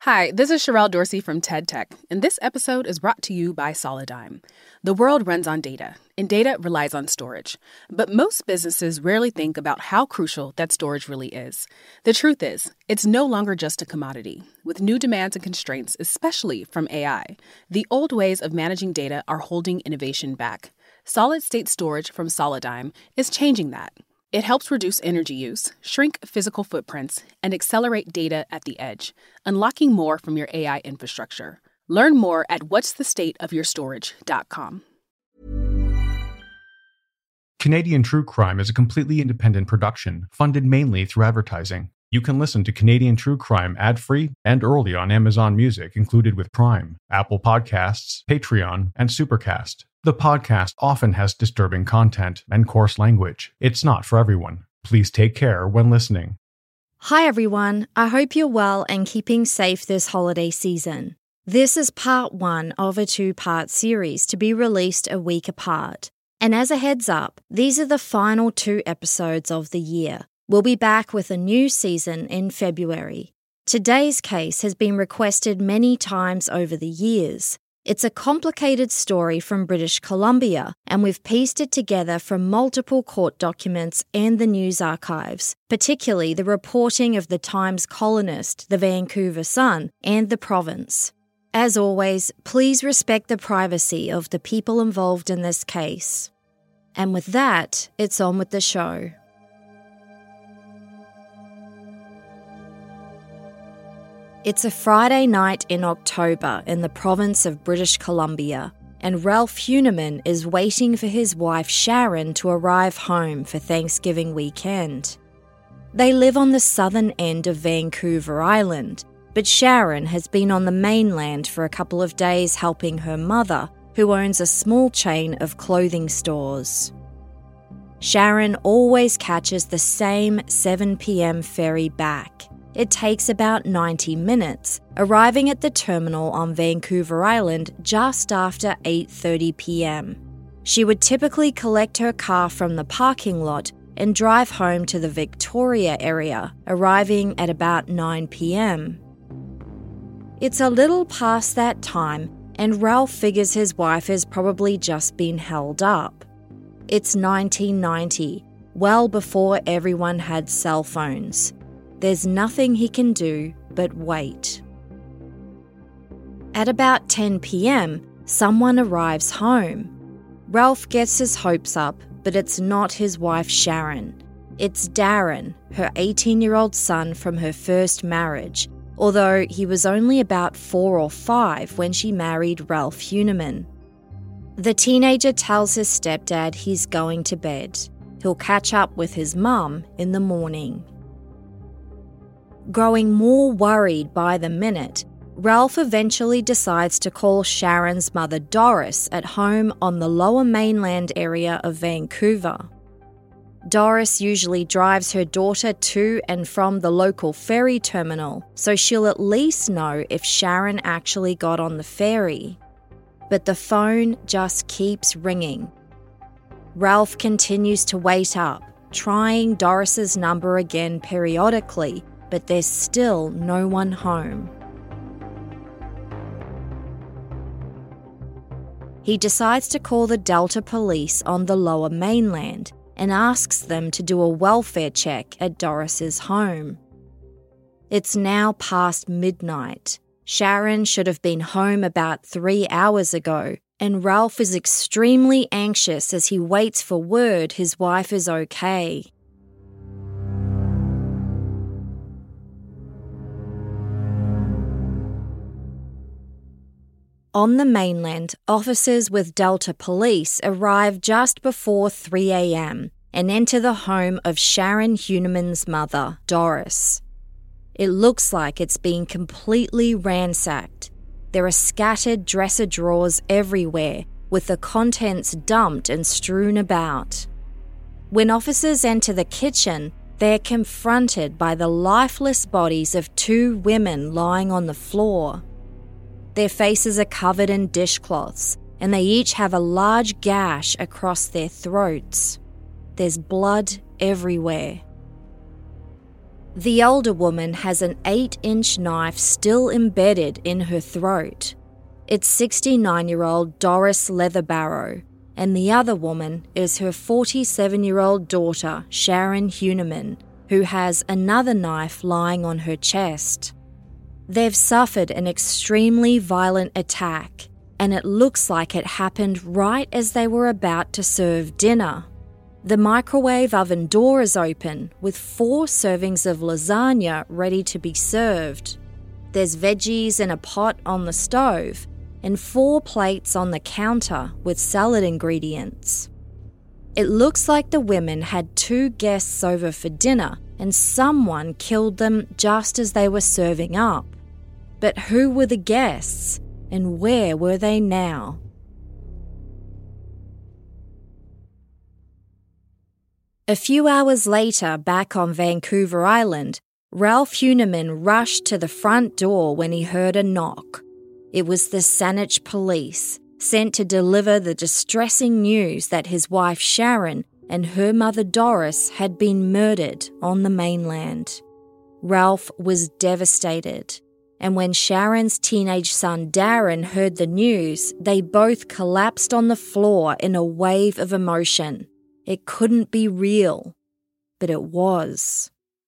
Hi, this is Sherelle Dorsey from TED Tech, and this episode is brought to you by Solidigm. The world runs on data, and data relies on storage. But most businesses rarely think about how crucial that storage really is. The truth is, it's no longer just a commodity. With new demands and constraints, especially from AI, the old ways of managing data are holding innovation back. Solid-state storage from Solidigm is changing that. It helps reduce energy use, shrink physical footprints, and accelerate data at the edge, unlocking more from your AI infrastructure. Learn more at what'sthestateofyourstorage.com. Canadian True Crime is a completely independent production, funded mainly through advertising. You can listen to Canadian True Crime ad-free and early on Amazon Music, included with Prime, Apple Podcasts, Patreon, and Supercast. The podcast often has disturbing content and coarse language. It's not for everyone. Please take care when listening. Hi everyone, I hope you're well and keeping safe this holiday season. This is part 1 of a 2-part series to be released a week apart. And as a heads up, these are the final 2 episodes of the year. We'll be back with a new season in February. Today's case has been requested many times over the years. It's a complicated story from British Columbia, and we've pieced it together from multiple court documents and the news archives, particularly the reporting of the Times columnist, the Vancouver Sun, and the province. As always, please respect the privacy of the people involved in this case. And with that, it's on with the show. It's a Friday night in October in the province of British Columbia, and Ralph Heunemann is waiting for his wife Sharon to arrive home for Thanksgiving weekend. They live on the southern end of Vancouver Island, but Sharon has been on the mainland for a couple of days helping her mother, who owns a small chain of clothing stores. Sharon always catches the same 7 p.m. ferry back. It takes about 90 minutes, arriving at the terminal on Vancouver Island just after 8:30 p.m. She would typically collect her car from the parking lot and drive home to the Victoria area, arriving at about 9 p.m. It's a little past that time, and Ralph figures his wife has probably just been held up. It's 1990, well before everyone had cell phones. There's nothing he can do but wait. At about 10 p.m, someone arrives home. Ralph gets his hopes up, but it's not his wife Sharon. It's Darren, her 18-year-old son from her first marriage, although he was only about 4 or 5 when she married Ralph Heunemann. The teenager tells his stepdad he's going to bed. He'll catch up with his mum in the morning. Growing more worried by the minute, Ralph eventually decides to call Sharon's mother Doris at home on the lower mainland area of Vancouver. Doris usually drives her daughter to and from the local ferry terminal, so she'll at least know if Sharon actually got on the ferry. But the phone just keeps ringing. Ralph continues to wait up, trying Doris's number again periodically, but there's still no one home. He decides to call the Delta police on the lower mainland and asks them to do a welfare check at Doris's home. It's now past midnight. Sharon should have been home about 3 hours ago, and Ralph is extremely anxious as he waits for word his wife is okay. On the mainland, officers with Delta Police arrive just before 3 a.m. and enter the home of Sharon Heunemann's mother, Doris. It looks like it's been completely ransacked. There are scattered dresser drawers everywhere, with the contents dumped and strewn about. When officers enter the kitchen, they're confronted by the lifeless bodies of 2 women lying on the floor. Their faces are covered in dishcloths, and they each have a large gash across their throats. There's blood everywhere. The older woman has an 8-inch knife still embedded in her throat. It's 69-year-old Doris Leatherbarrow, and the other woman is her 47-year-old daughter, Sharon Heuneman, who has another knife lying on her chest. They've suffered an extremely violent attack, and it looks like it happened right as they were about to serve dinner. The microwave oven door is open, with 4 servings of lasagna ready to be served. There's veggies in a pot on the stove, and 4 plates on the counter with salad ingredients. It looks like the women had 2 guests over for dinner, and someone killed them just as they were serving up. But who were the guests, and where were they now? A few hours later, back on Vancouver Island, Ralph Heuneman rushed to the front door when he heard a knock. It was the Saanich police, sent to deliver the distressing news that his wife Sharon and her mother Doris had been murdered on the mainland. Ralph was devastated, and when Sharon's teenage son Darren heard the news, they both collapsed on the floor in a wave of emotion. It couldn't be real, but it was.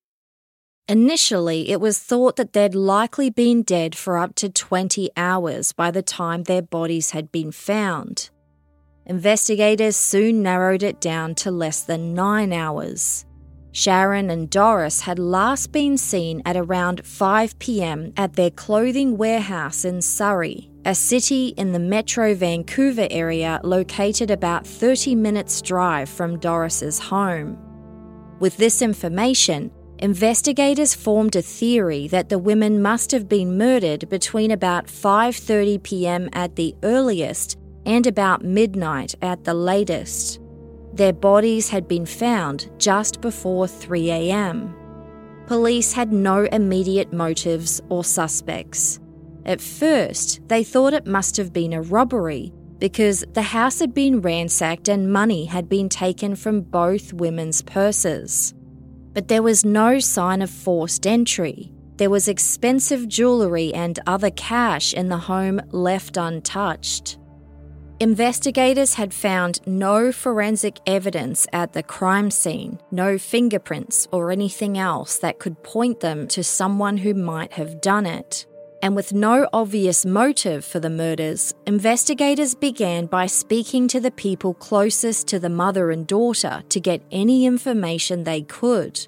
Initially, it was thought that they'd likely been dead for up to 20 hours by the time their bodies had been found. Investigators soon narrowed it down to less than 9 hours. Sharon and Doris had last been seen at around 5 p.m. at their clothing warehouse in Surrey, a city in the Metro Vancouver area located about 30 minutes' drive from Doris's home. With this information, investigators formed a theory that the women must have been murdered between about 5:30 p.m. at the earliest and about midnight at the latest. Their bodies had been found just before 3 a.m. Police had no immediate motives or suspects. At first, they thought it must have been a robbery because the house had been ransacked and money had been taken from both women's purses. But there was no sign of forced entry. There was expensive jewellery and other cash in the home left untouched. Investigators had found no forensic evidence at the crime scene, no fingerprints or anything else that could point them to someone who might have done it. And with no obvious motive for the murders, investigators began by speaking to the people closest to the mother and daughter to get any information they could.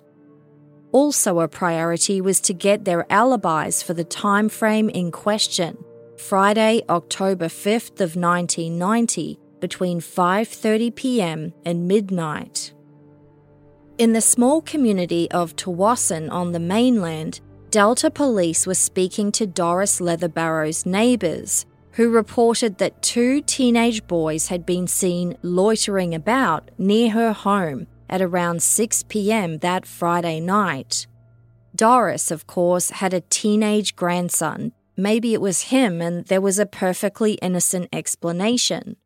Also a priority was to get their alibis for the time frame in question, Friday, October 5th of 1990, between 5:30 p.m. and midnight. In the small community of Tsawwassen on the mainland, Delta Police was speaking to Doris Leatherbarrow's neighbours, who reported that 2 teenage boys had been seen loitering about near her home at around 6 p.m. that Friday night. Doris, of course, had a teenage grandson. Maybe it was him and there was a perfectly innocent explanation.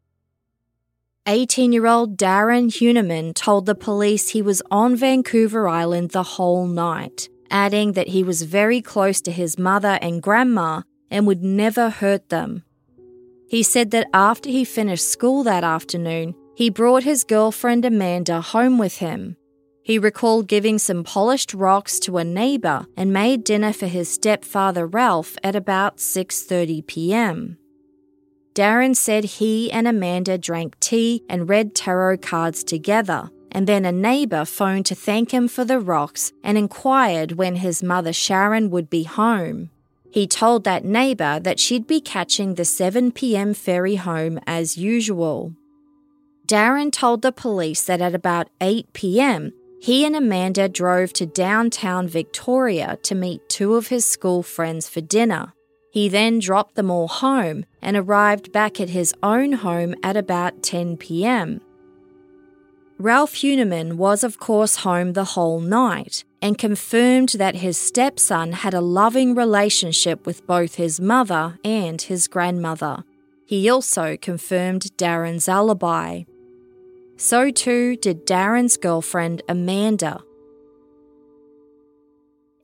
18-year-old Darren Heuneman told the police he was on Vancouver Island the whole night, adding that he was very close to his mother and grandma and would never hurt them. He said that after he finished school that afternoon, he brought his girlfriend Amanda home with him. He recalled giving some polished rocks to a neighbour and made dinner for his stepfather Ralph at about 6:30 p.m. Darren said he and Amanda drank tea and read tarot cards together, and then a neighbour phoned to thank him for the rocks and inquired when his mother Sharon would be home. He told that neighbour that she'd be catching the 7 p.m. ferry home as usual. Darren told the police that at about 8 p.m, he and Amanda drove to downtown Victoria to meet 2 of his school friends for dinner. He then dropped them all home and arrived back at his own home at about 10 p.m. Ralph Heuneman was of course home the whole night and confirmed that his stepson had a loving relationship with both his mother and his grandmother. He also confirmed Darren's alibi. So too did Darren's girlfriend Amanda.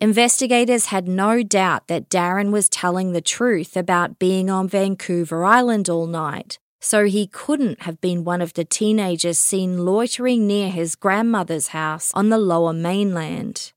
Investigators had no doubt that Darren was telling the truth about being on Vancouver Island all night, so he couldn't have been one of the teenagers seen loitering near his grandmother's house on the Lower Mainland.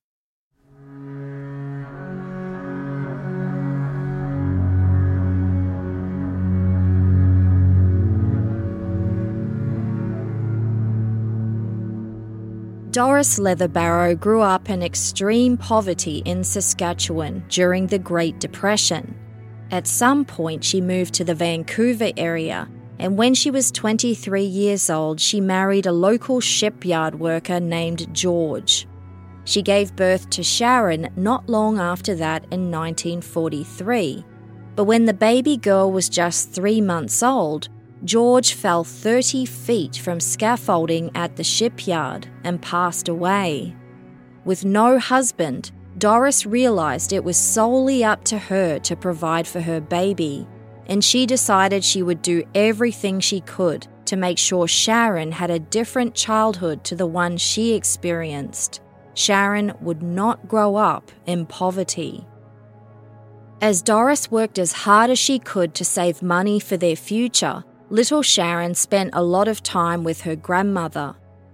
Doris Leatherbarrow grew up in extreme poverty in Saskatchewan during the Great Depression. At some point, she moved to the Vancouver area, and when she was 23 years old, she married a local shipyard worker named George. She gave birth to Sharon not long after that in 1943. But when the baby girl was just 3 months old, George fell 30 feet from scaffolding at the shipyard and passed away. With no husband, Doris realised it was solely up to her to provide for her baby, and she decided she would do everything she could to make sure Sharon had a different childhood to the one she experienced. Sharon would not grow up in poverty. As Doris worked as hard as she could to save money for their future, little Sharon spent a lot of time with her grandmother.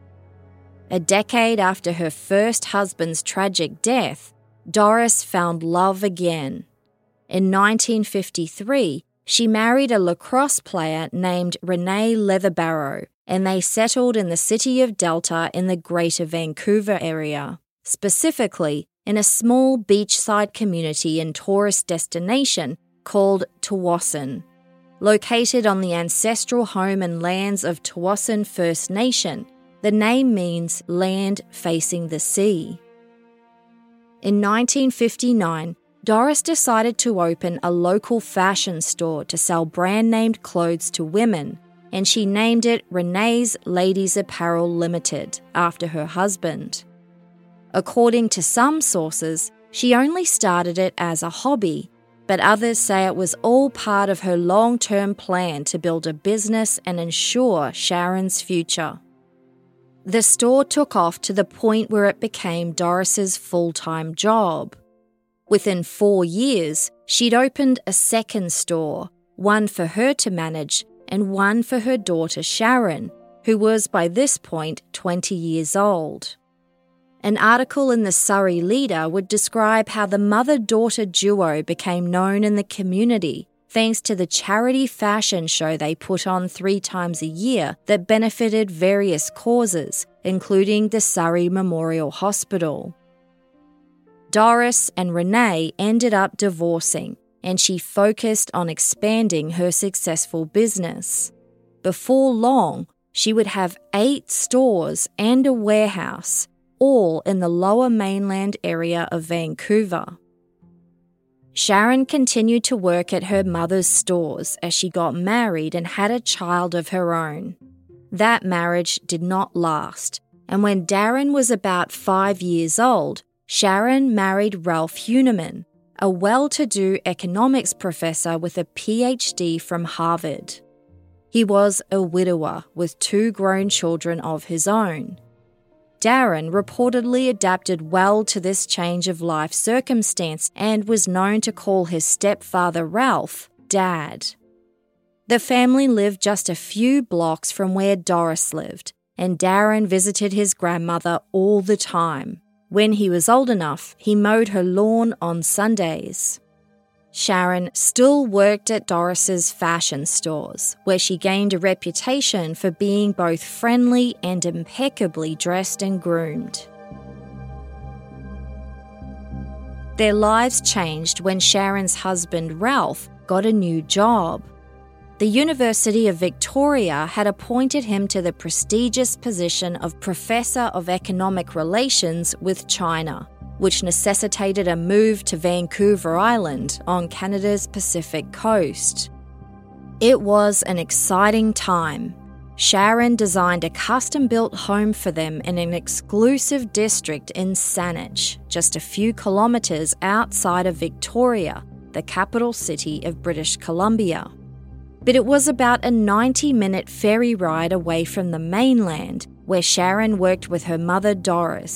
A decade after her first husband's tragic death, Doris found love again. In 1953, she married a lacrosse player named Renee Leatherbarrow, and they settled in the city of Delta in the Greater Vancouver area, specifically in a small beachside community and tourist destination called Tsawwassen. Located on the ancestral home and lands of Tsawwassen First Nation, the name means land facing the sea. In 1959, Doris decided to open a local fashion store to sell brand-named clothes to women, and she named it Renee's Ladies Apparel Limited after her husband. According to some sources, she only started it as a hobby, but others say it was all part of her long-term plan to build a business and ensure Sharon's future. The store took off to the point where it became Doris's full-time job. Within 4 years, she'd opened a second store, one for her to manage and one for her daughter Sharon, who was by this point 20 years old. An article in the Surrey Leader would describe how the mother-daughter duo became known in the community thanks to the charity fashion show they put on 3 times a year that benefited various causes, including the Surrey Memorial Hospital. Doris and Renee ended up divorcing, and she focused on expanding her successful business. Before long, she would have 8 stores and a warehouse, all in the Lower Mainland area of Vancouver. Sharon continued to work at her mother's stores as she got married and had a child of her own. That marriage did not last, and when Darren was about 5 years old, Sharon married Ralph Heunemann, a well-to-do economics professor with a PhD from Harvard. He was a widower with 2 grown children of his own. Darren reportedly adapted well to this change of life circumstance and was known to call his stepfather Ralph Dad. The family lived just a few blocks from where Doris lived, and Darren visited his grandmother all the time. When he was old enough, he mowed her lawn on Sundays. Sharon still worked at Doris's fashion stores, where she gained a reputation for being both friendly and impeccably dressed and groomed. Their lives changed when Sharon's husband, Ralph, got a new job. The University of Victoria had appointed him to the prestigious position of Professor of Economic Relations with China, which necessitated a move to Vancouver Island on Canada's Pacific coast. It was an exciting time. Sharon designed a custom-built home for them in an exclusive district in Saanich, just a few kilometres outside of Victoria, the capital city of British Columbia. But it was about a 90-minute ferry ride away from the mainland, where Sharon worked with her mother Doris.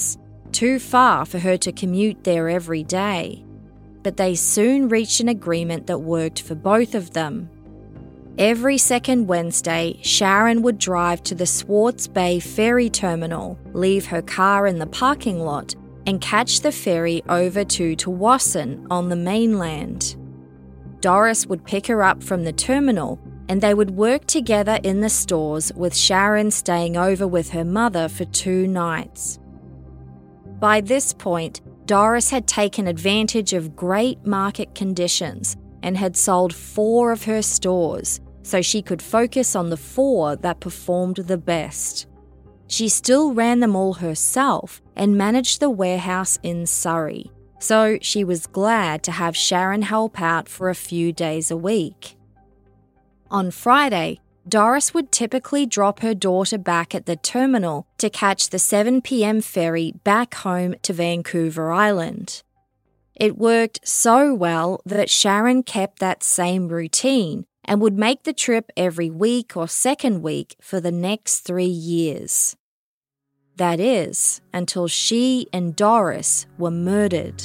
too far for her to commute there every day. But they soon reached an agreement that worked for both of them. Every second Wednesday, Sharon would drive to the Swartz Bay ferry terminal, leave her car in the parking lot, and catch the ferry over to Tsawwassen on the mainland. Doris would pick her up from the terminal, and they would work together in the stores, with Sharon staying over with her mother for 2 nights. By this point, Doris had taken advantage of great market conditions and had sold 4 of her stores, so she could focus on the 4 that performed the best. She still ran them all herself and managed the warehouse in Surrey, so she was glad to have Sharon help out for a few days a week. On Friday, Doris would typically drop her daughter back at the terminal to catch the 7 p.m. ferry back home to Vancouver Island. It worked so well that Sharon kept that same routine and would make the trip every week or second week for the next 3 years. That is, until she and Doris were murdered.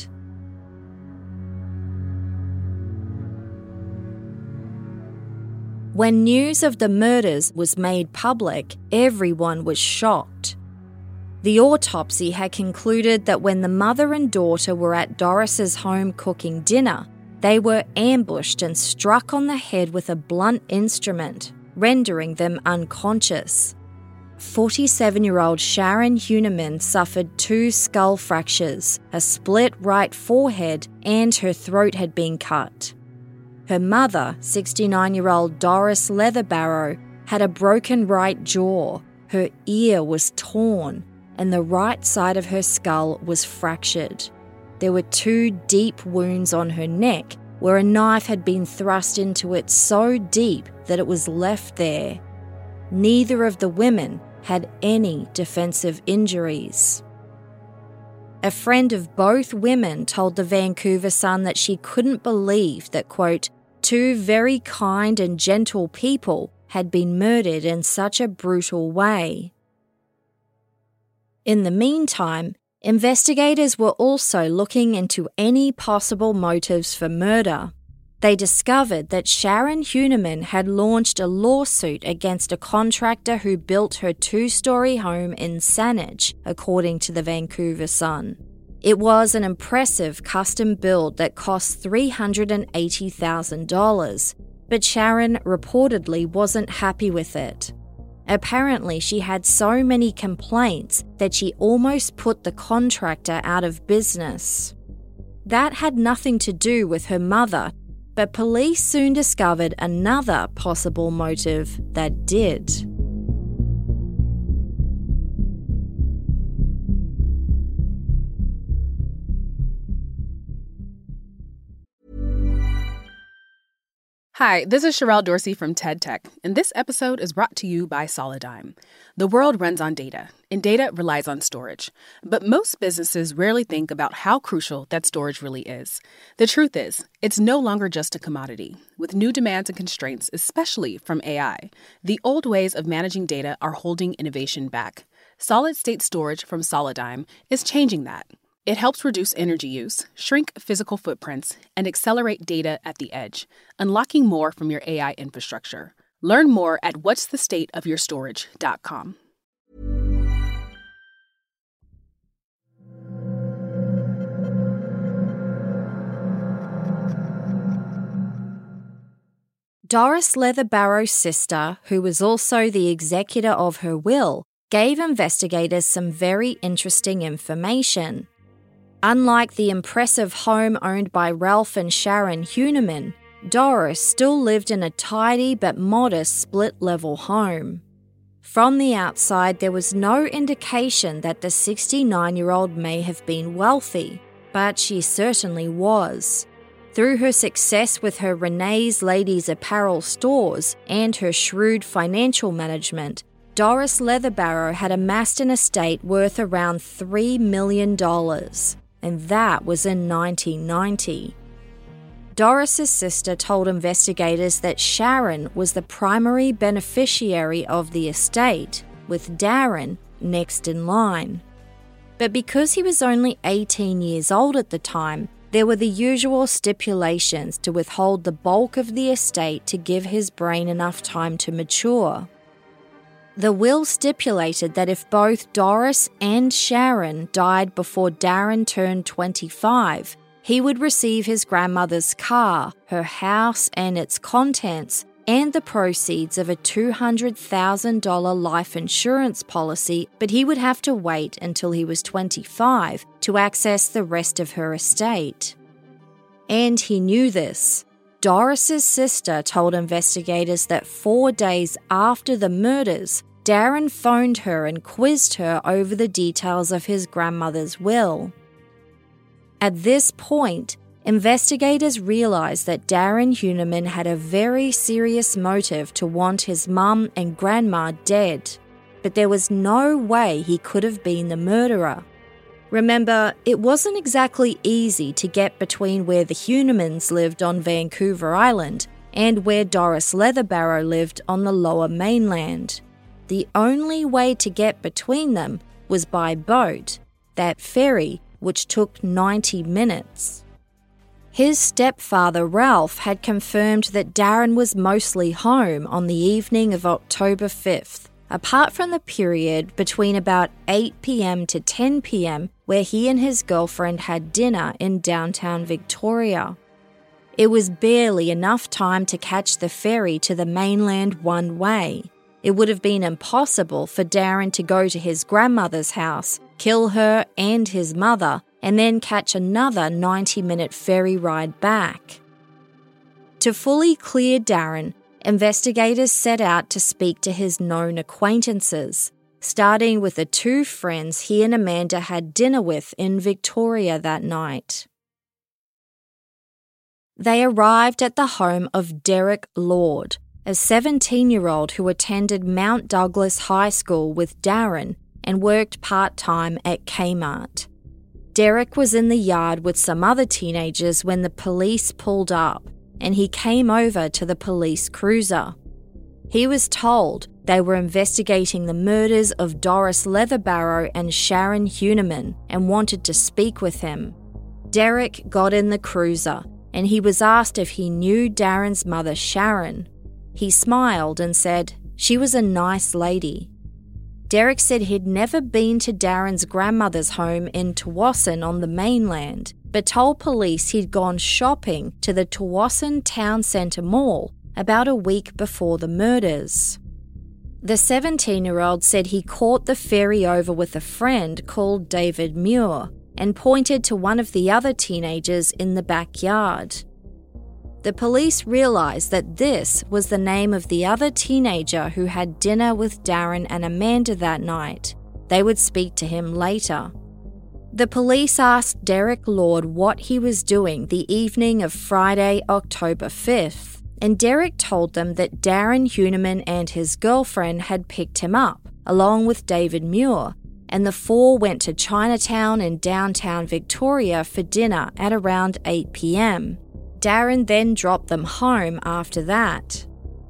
When news of the murders was made public, everyone was shocked. The autopsy had concluded that when the mother and daughter were at Doris's home cooking dinner, they were ambushed and struck on the head with a blunt instrument, rendering them unconscious. 47-year-old Sharon Heunemann suffered 2 skull fractures, a split right forehead, and her throat had been cut. Her mother, 69-year-old Doris Leatherbarrow, had a broken right jaw, her ear was torn, and the right side of her skull was fractured. There were 2 deep wounds on her neck where a knife had been thrust into it so deep that it was left there. Neither of the women had any defensive injuries. A friend of both women told the Vancouver Sun that she couldn't believe that, quote, 2 very kind and gentle people had been murdered in such a brutal way. In the meantime, investigators were also looking into any possible motives for murder. They discovered that Sharon Heunemann had launched a lawsuit against a contractor who built her 2-story home in Saanich, according to the Vancouver Sun. It was an impressive custom build that cost $380,000, but Sharon reportedly wasn't happy with it. Apparently, she had so many complaints that she almost put the contractor out of business. That had nothing to do with her mother, but police soon discovered another possible motive that did. Hi, this is Sherelle Dorsey from TED Tech, and this episode is brought to you by Solidigm. The world runs on data, and data relies on storage. But most businesses rarely think about how crucial that storage really is. The truth is, it's no longer just a commodity. With new demands and constraints, especially from AI, the old ways of managing data are holding innovation back. Solid-state storage from Solidigm is changing that. It helps reduce energy use, shrink physical footprints, and accelerate data at the edge, unlocking more from your AI infrastructure. Learn more at whatsthestateofyourstorage.com. Doris Leatherbarrow's sister, who was also the executor of her will, gave investigators some very interesting information. Unlike the impressive home owned by Ralph and Sharon Heunemann, Doris still lived in a tidy but modest split-level home. From the outside, there was no indication that the 69-year-old may have been wealthy, but she certainly was. Through her success with her Renee's Ladies Apparel stores and her shrewd financial management, Doris Leatherbarrow had amassed an estate worth around $3 million. And that was in 1990. Doris's sister told investigators that Sharon was the primary beneficiary of the estate, with Darren next in line. But because he was only 18 years old at the time, there were the usual stipulations to withhold the bulk of the estate to give his brain enough time to mature. The will stipulated that if both Doris and Sharon died before Darren turned 25, he would receive his grandmother's car, her house and its contents, and the proceeds of a $200,000 life insurance policy, but he would have to wait until he was 25 to access the rest of her estate. And he knew this. Doris's sister told investigators that 4 days after the murders, Darren phoned her and quizzed her over the details of his grandmother's will. At this point, investigators realised that Darren Heunemann had a very serious motive to want his mum and grandma dead, but there was no way he could have been the murderer. Remember, it wasn't exactly easy to get between where the Heunemanns lived on Vancouver Island and where Doris Leatherbarrow lived on the Lower Mainland. The only way to get between them was by boat, that ferry, which took 90 minutes. His stepfather Ralph had confirmed that Darren was mostly home on the evening of October 5th, apart from the period between about 8 p.m. to 10 p.m. where he and his girlfriend had dinner in downtown Victoria. It was barely enough time to catch the ferry to the mainland one way. It would have been impossible for Darren to go to his grandmother's house, kill her and his mother, and then catch another 90-minute ferry ride back. To fully clear Darren, investigators set out to speak to his known acquaintances, starting with the 2 friends he and Amanda had dinner with in Victoria that night. They arrived at the home of Derek Lord, a 17-year-old who attended Mount Douglas High School with Darren and worked part-time at Kmart. Derek was in the yard with some other teenagers when the police pulled up, and he came over to the police cruiser. He was told they were investigating the murders of Doris Leatherbarrow and Sharon Heunemann and wanted to speak with him. Derek got in the cruiser, and he was asked if he knew Darren's mother Sharon. He smiled and said she was a nice lady. Derek said he'd never been to Darren's grandmother's home in Tsawwassen on the mainland, but told police he'd gone shopping to the Tsawwassen Town Centre Mall about a week before the murders. The 17-year-old said he caught the ferry over with a friend called David Muir and pointed to one of the other teenagers in the backyard. The police realised that this was the name of the other teenager who had dinner with Darren and Amanda that night. They would speak to him later. The police asked Derek Lord what he was doing the evening of Friday, October 5th, and Derek told them that Darren Heunemann and his girlfriend had picked him up, along with David Muir, and the 4 went to Chinatown in downtown Victoria for dinner at around 8 p.m. Darren then dropped them home after that.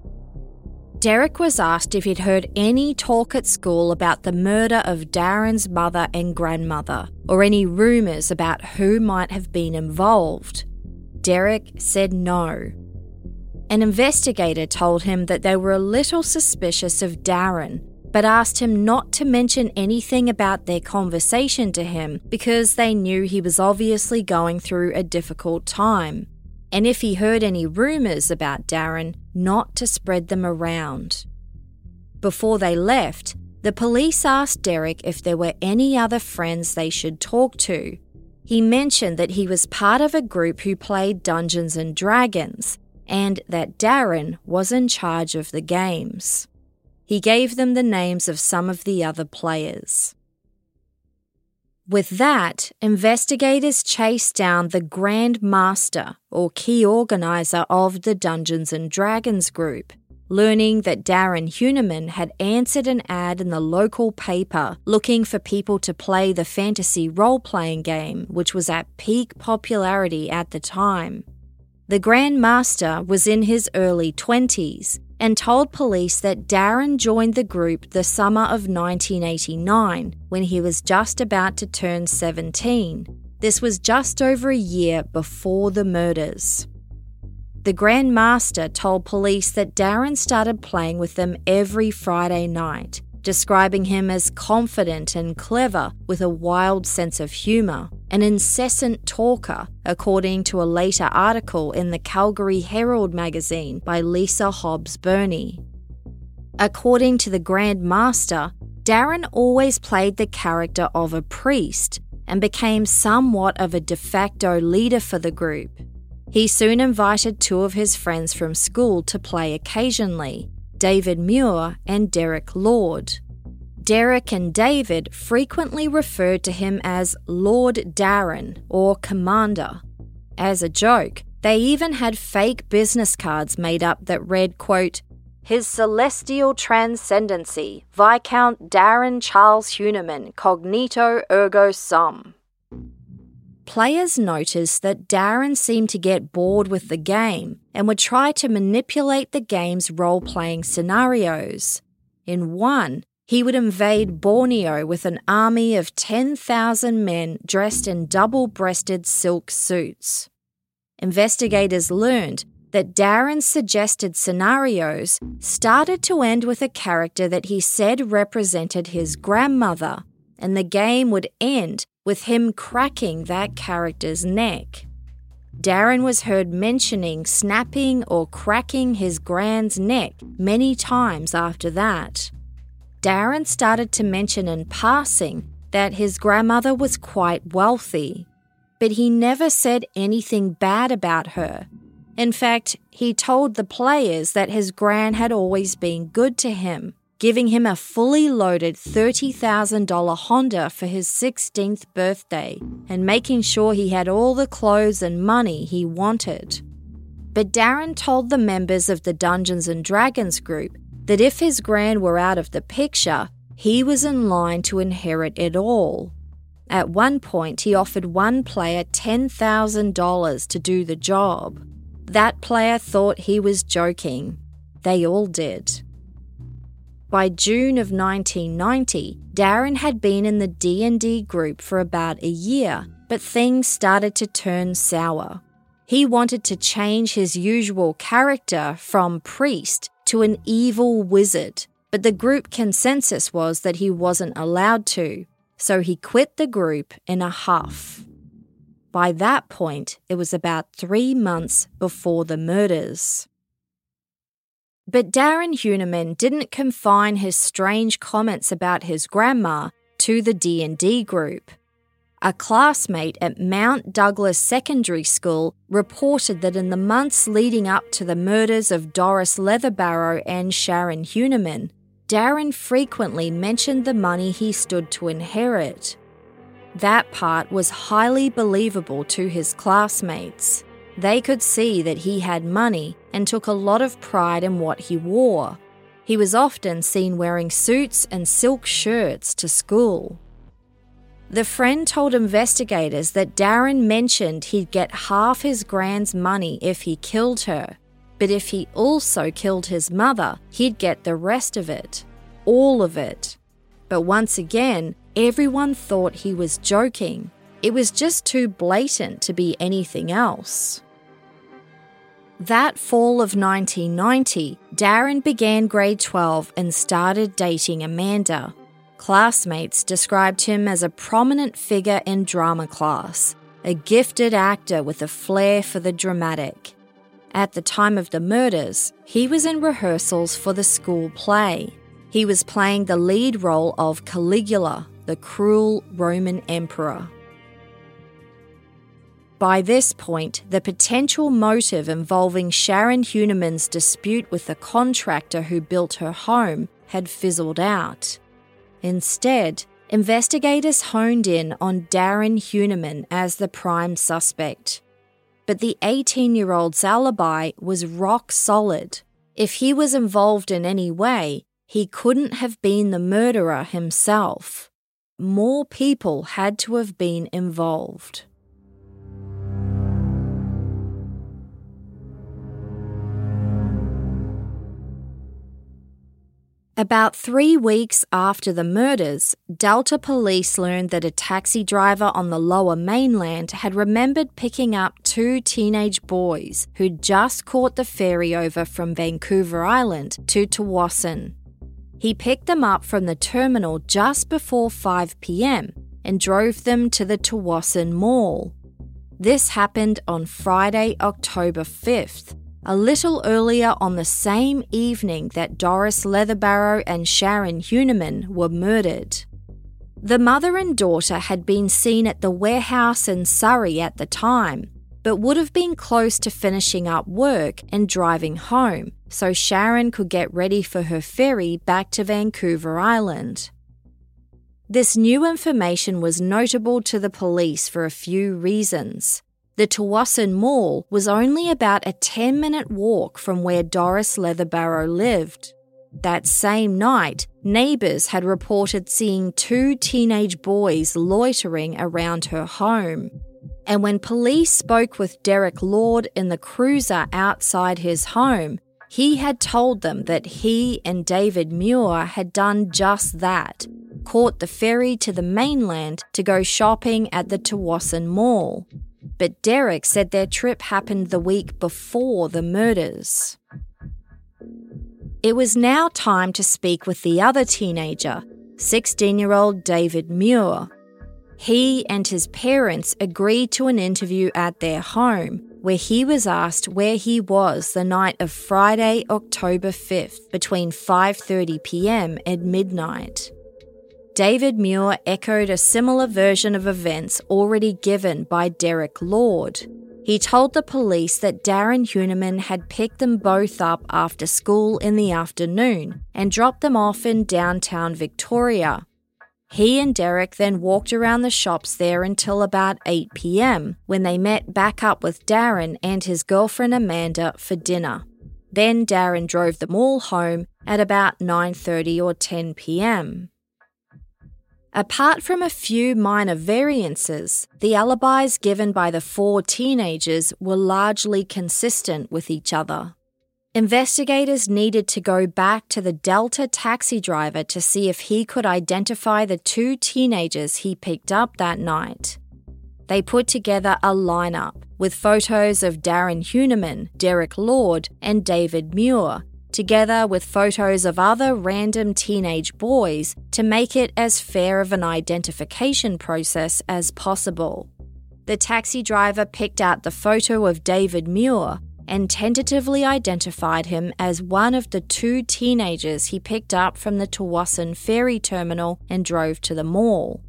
Derek was asked if he'd heard any talk at school about the murder of Darren's mother and grandmother, or any rumours about who might have been involved. Derek said no. An investigator told him that they were a little suspicious of Darren, but asked him not to mention anything about their conversation to him because they knew he was obviously going through a difficult time. And if he heard any rumours about Darren, not to spread them around. Before they left, the police asked Derek if there were any other friends they should talk to. He mentioned that he was part of a group who played Dungeons and Dragons, and that Darren was in charge of the games. He gave them the names of some of the other players. With that, investigators chased down the Grand Master, or key organiser of the Dungeons and Dragons group, learning that Darren Heunemann had answered an ad in the local paper looking for people to play the fantasy role-playing game, which was at peak popularity at the time. The Grand Master was in his early 20s, and told police that Darren joined the group the summer of 1989 when he was just about to turn 17. This was just over a year before the murders. The Grand Master told police that Darren started playing with them every Friday night, describing him as confident and clever with a wild sense of humour, an incessant talker, according to a later article in the Calgary Herald magazine by Lisa Hobbs Burney. According to the Grand Master, Darren always played the character of a priest and became somewhat of a de facto leader for the group. He soon invited two of his friends from school to play occasionally, David Muir and Derek Lord. Derek and David frequently referred to him as Lord Darren or Commander. As a joke, they even had fake business cards made up that read, quote, His Celestial Transcendency, Viscount Darren Charles Huneman, Cognito Ergo Sum. Players noticed that Darren seemed to get bored with the game and would try to manipulate the game's role-playing scenarios. In one, he would invade Borneo with an army of 10,000 men dressed in double-breasted silk suits. Investigators learned that Darren's suggested scenarios started to end with a character that he said represented his grandmother, and the game would end with him cracking that character's neck. Darren was heard mentioning snapping or cracking his grand's neck many times after that. Darren started to mention in passing that his grandmother was quite wealthy, but he never said anything bad about her. In fact, he told the players that his gran had always been good to him, giving him a fully loaded $30,000 Honda for his 16th birthday and making sure he had all the clothes and money he wanted. But Darren told the members of the Dungeons & Dragons group that if his gran were out of the picture, he was in line to inherit it all. At one point, he offered one player $10,000 to do the job. That player thought he was joking. They all did. By June of 1990, Darren had been in the D&D group for about a year, but things started to turn sour. He wanted to change his usual character from priest to an evil wizard, but the group consensus was that he wasn't allowed to, so he quit the group in a huff. By that point, it was about 3 months before the murders. But Darren Huneman didn't confine his strange comments about his grandma to the D&D group. A classmate at Mount Douglas Secondary School reported that in the months leading up to the murders of Doris Leatherbarrow and Sharon Huneman, Darren frequently mentioned the money he stood to inherit. That part was highly believable to his classmates. They could see that he had money and took a lot of pride in what he wore. He was often seen wearing suits and silk shirts to school. The friend told investigators that Darren mentioned he'd get half his grand's money if he killed her, but if he also killed his mother, he'd get the rest of it. All of it. But once again, everyone thought he was joking. It was just too blatant to be anything else. That fall of 1990, Darren began grade 12 and started dating Amanda. Classmates described him as a prominent figure in drama class, a gifted actor with a flair for the dramatic. At the time of the murders, he was in rehearsals for the school play. He was playing the lead role of Caligula, the cruel Roman emperor. By this point, the potential motive involving Sharon Huneman's dispute with the contractor who built her home had fizzled out. Instead, investigators honed in on Darren Huneman as the prime suspect. But the 18-year-old's alibi was rock solid. If he was involved in any way, he couldn't have been the murderer himself. More people had to have been involved. About 3 weeks after the murders, Delta police learned that a taxi driver on the Lower Mainland had remembered picking up 2 teenage boys who'd just caught the ferry over from Vancouver Island to Tsawwassen. He picked them up from the terminal just before 5 p.m. and drove them to the Tsawwassen Mall. This happened on Friday, October 5th, a little earlier on the same evening that Doris Leatherbarrow and Sharon Heunemann were murdered. The mother and daughter had been seen at the warehouse in Surrey at the time, but would have been close to finishing up work and driving home, so Sharon could get ready for her ferry back to Vancouver Island. This new information was notable to the police for a few reasons. The Tsawwassen Mall was only about a 10-minute walk from where Doris Leatherbarrow lived. That same night, neighbours had reported seeing 2 teenage boys loitering around her home. And when police spoke with Derek Lord in the cruiser outside his home, he had told them that he and David Muir had done just that, caught the ferry to the mainland to go shopping at the Tsawwassen Mall. But Derek said their trip happened the week before the murders. It was now time to speak with the other teenager, 16-year-old David Muir. He and his parents agreed to an interview at their home, where he was asked where he was the night of Friday, October 5th, between 5:30 p.m. and midnight. David Muir echoed a similar version of events already given by Derek Lord. He told the police that Darren Heunemann had picked them both up after school in the afternoon and dropped them off in downtown Victoria. He and Derek then walked around the shops there until about 8 p.m, when they met back up with Darren and his girlfriend Amanda for dinner. Then Darren drove them all home at about 9:30 or 10 p.m. Apart from a few minor variances, the alibis given by the 4 teenagers were largely consistent with each other. Investigators needed to go back to the Delta taxi driver to see if he could identify the 2 teenagers he picked up that night. They put together a lineup with photos of Darren Heunemann, Derek Lord, and David Muir, together with photos of other random teenage boys to make it as fair of an identification process as possible. The taxi driver picked out the photo of David Muir and tentatively identified him as one of the 2 teenagers he picked up from the Tsawwassen ferry terminal and drove to the mall.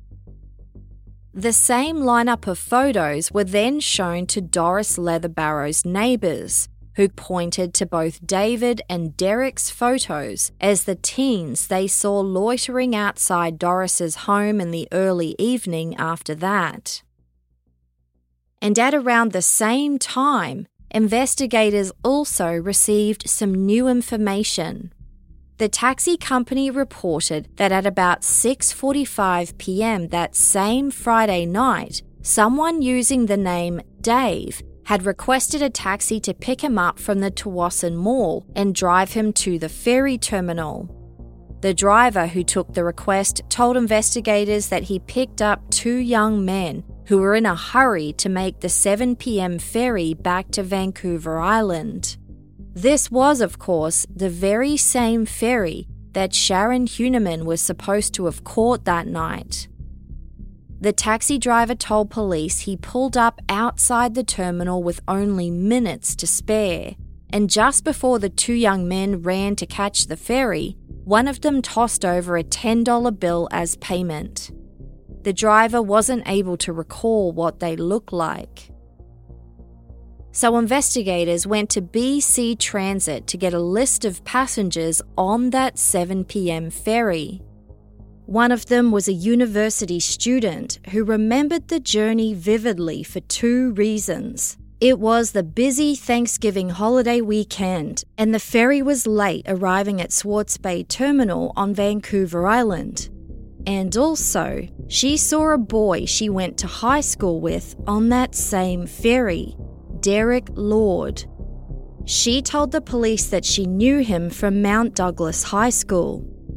The same lineup of photos were then shown to Doris Leatherbarrow's neighbours, who pointed to both David and Derek's photos as the teens they saw loitering outside Doris's home in the early evening after that. And at around the same time, investigators also received some new information. The taxi company reported that at about 6:45 p.m. that same Friday night, someone using the name Dave had requested a taxi to pick him up from the Tsawwassen Mall and drive him to the ferry terminal. The driver who took the request told investigators that he picked up 2 young men who were in a hurry to make the 7 p.m. ferry back to Vancouver Island. This was, of course, the very same ferry that Sharon Heunemann was supposed to have caught that night. The taxi driver told police he pulled up outside the terminal with only minutes to spare, and just before the 2 young men ran to catch the ferry, one of them tossed over a $10 bill as payment. The driver wasn't able to recall what they looked like. So investigators went to BC Transit to get a list of passengers on that 7 p.m. ferry. One of them was a university student who remembered the journey vividly for 2 reasons. It was the busy Thanksgiving holiday weekend, and the ferry was late arriving at Swartz Bay Terminal on Vancouver Island. And also, she saw a boy she went to high school with on that same ferry, Derek Lord. She told the police that she knew him from Mount Douglas High School.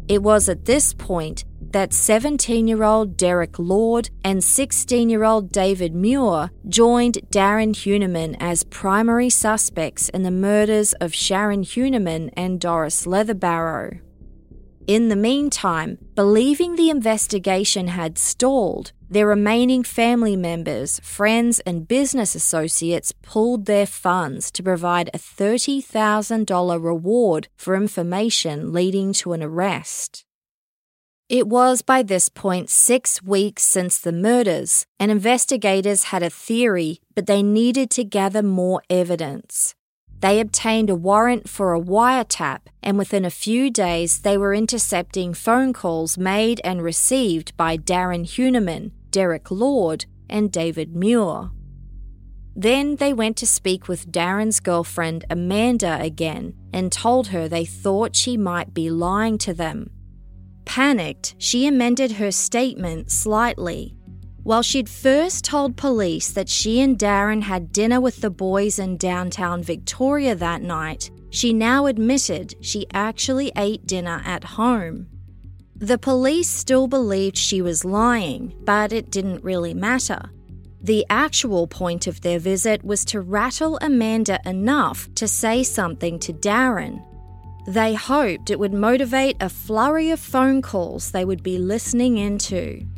It was at this point that 17-year-old Derek Lord and 16-year-old David Muir joined Darren Heunemann as primary suspects in the murders of Sharon Heunemann and Doris Leatherbarrow. In the meantime, believing the investigation had stalled, their remaining family members, friends, and business associates pooled their funds to provide a $30,000 reward for information leading to an arrest. It was by this point 6 weeks since the murders, and investigators had a theory, but they needed to gather more evidence. They obtained a warrant for a wiretap, and within a few days they were intercepting phone calls made and received by Darren Heunemann, Derek Lord, and David Muir. Then they went to speak with Darren's girlfriend Amanda again and told her they thought she might be lying to them. Panicked, she amended her statement slightly. While she'd first told police that she and Darren had dinner with the boys in downtown Victoria that night, she now admitted she actually ate dinner at home. The police still believed she was lying, but it didn't really matter. The actual point of their visit was to rattle Amanda enough to say something to Darren. They hoped it would motivate a flurry of phone calls they would be listening into.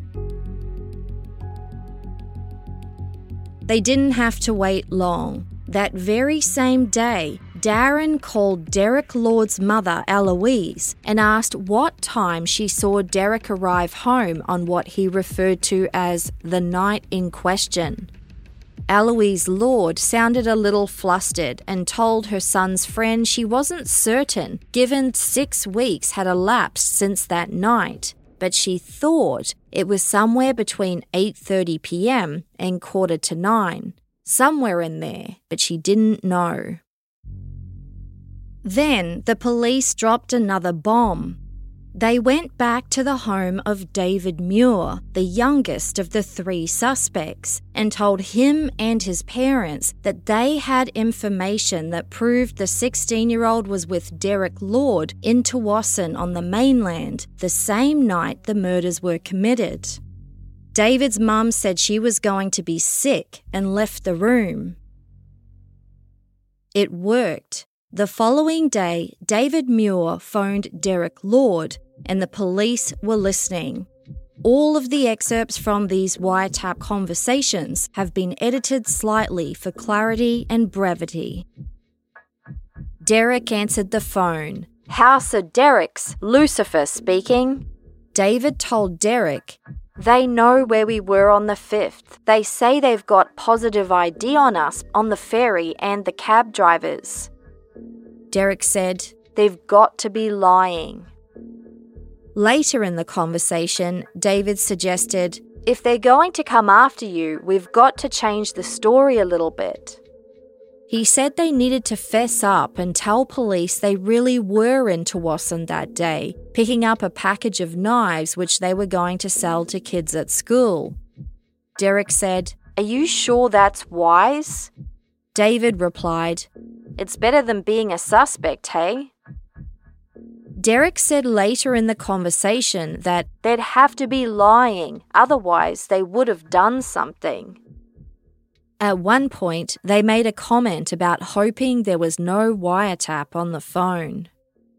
They didn't have to wait long. That very same day, Darren called Derek Lord's mother, Eloise, and asked what time she saw Derek arrive home on what he referred to as the night in question. Eloise Lord sounded a little flustered and told her son's friend she wasn't certain, given 6 weeks had elapsed since that night, but she thought it was somewhere between 8:30 p.m. and 8:45, somewhere in there, but she didn't know. Then the police dropped another bomb. They went back to the home of David Muir, the youngest of the 3 suspects, and told him and his parents that they had information that proved the 16-year-old was with Derek Lord in Tsawwassen on the mainland the same night the murders were committed. David's mum said she was going to be sick and left the room. It worked. The following day, David Muir phoned Derek Lord, and the police were listening. All of the excerpts from these wiretap conversations have been edited slightly for clarity and brevity. Derek answered the phone. "House of Derek's, Lucifer speaking." David told Derek, "They know where we were on the 5th. They say they've got positive ID on us on the ferry and the cab drivers." Derek said, "They've got to be lying." Later in the conversation, David suggested, "If they're going to come after you, we've got to change the story a little bit." He said they needed to fess up and tell police they really were in Tsawwassen that day, picking up a package of knives which they were going to sell to kids at school. Derek said, "Are you sure that's wise?" David replied, "It's better than being a suspect, hey?" Derek said later in the conversation that they'd have to be lying, otherwise they would have done something. At one point, they made a comment about hoping there was no wiretap on the phone.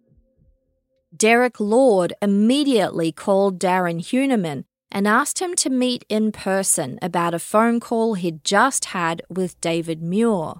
Derek Lord immediately called Darren Heunemann and asked him to meet in person about a phone call he'd just had with David Muir.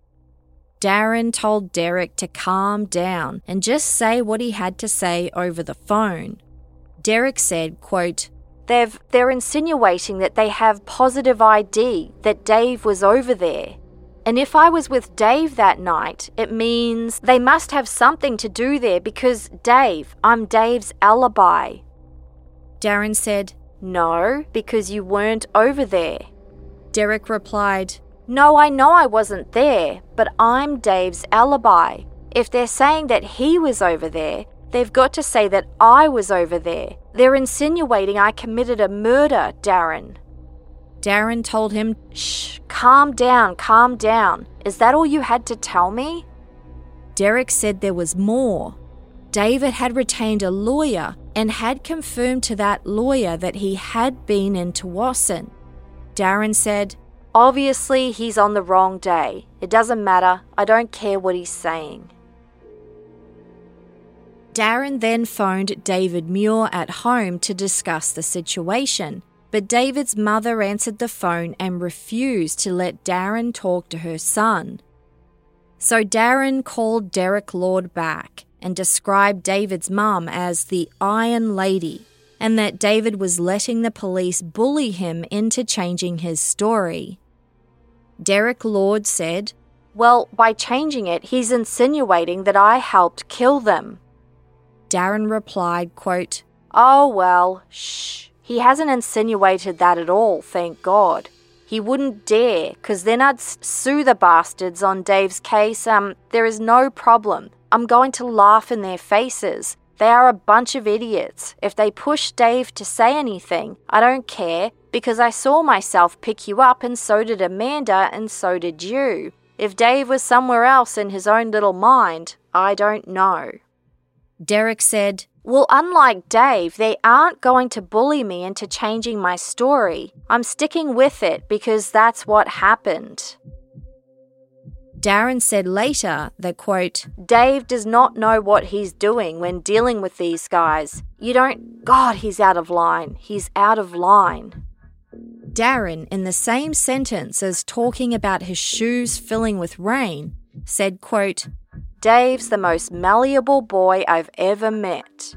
Darren told Derek to calm down and just say what he had to say over the phone. Derek said, quote, They're insinuating that they have positive ID, that Dave was over there. And if I was with Dave that night, it means they must have something to do there because I'm Dave's alibi." Darren said, "No, because you weren't over there." Derek replied, "No, I know I wasn't there, but I'm Dave's alibi. If they're saying that he was over there, they've got to say that I was over there. They're insinuating I committed a murder, Darren." Darren told him, "Shh, calm down. Is that all you had to tell me?" Derek said there was more. David had retained a lawyer and had confirmed to that lawyer that he had been in Tsawwassen. Darren said, "Obviously, he's on the wrong day. It doesn't matter. I don't care what he's saying." Darren then phoned David Muir at home to discuss the situation, but David's mother answered the phone and refused to let Darren talk to her son. So Darren called Derek Lord back and described David's mum as the Iron Lady, and that David was letting the police bully him into changing his story. Derek Lord said, "Well, by changing it, he's insinuating that I helped kill them." Darren replied, quote, "Oh well, shh, he hasn't insinuated that at all, thank God. He wouldn't dare, because then I'd sue the bastards on Dave's case. There is no problem. I'm going to laugh in their faces. They are a bunch of idiots. If they push Dave to say anything, I don't care, because I saw myself pick you up and so did Amanda and so did you. If Dave was somewhere else in his own little mind, I don't know." Derek said, "Well, unlike Dave, they aren't going to bully me into changing my story. I'm sticking with it because that's what happened." Darren said later that, quote, "Dave does not know what he's doing when dealing with these guys. God, he's out of line. He's out of line." Darren, in the same sentence as talking about his shoes filling with rain, said, quote, "Dave's the most malleable boy I've ever met."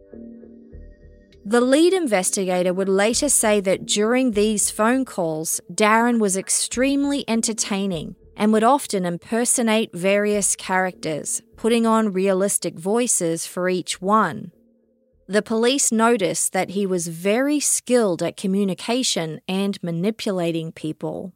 The lead investigator would later say that during these phone calls, Darren was extremely entertaining and would often impersonate various characters, putting on realistic voices for each one. The police noticed that he was very skilled at communication and manipulating people.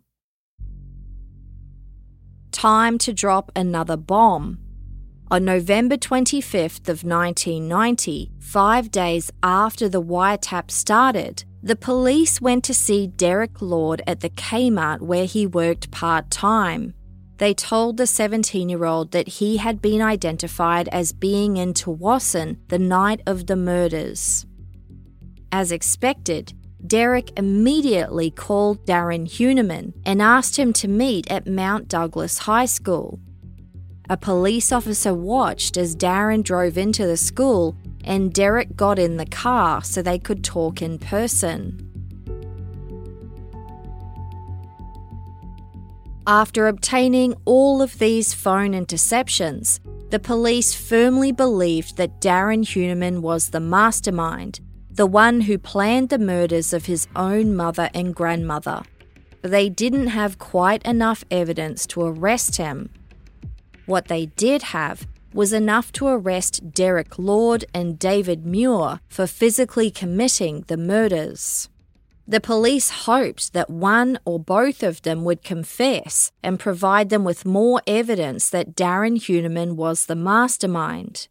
Time to drop another bomb. On November 25th of 1990, 5 days after the wiretap started, the police went to see Derek Lord at the Kmart where he worked part-time. They told the 17-year-old that he had been identified as being in Tsawwassen the night of the murders. As expected, Derek immediately called Darren Huneman and asked him to meet at Mount Douglas High School. A police officer watched as Darren drove into the school and Derek got in the car so they could talk in person. After obtaining all of these phone interceptions, the police firmly believed that Darren Huneman was the mastermind, the one who planned the murders of his own mother and grandmother. But they didn't have quite enough evidence to arrest him. What they did have was enough to arrest Derek Lord and David Muir for physically committing the murders. The police hoped that one or both of them would confess and provide them with more evidence that Darren Huneman was the mastermind.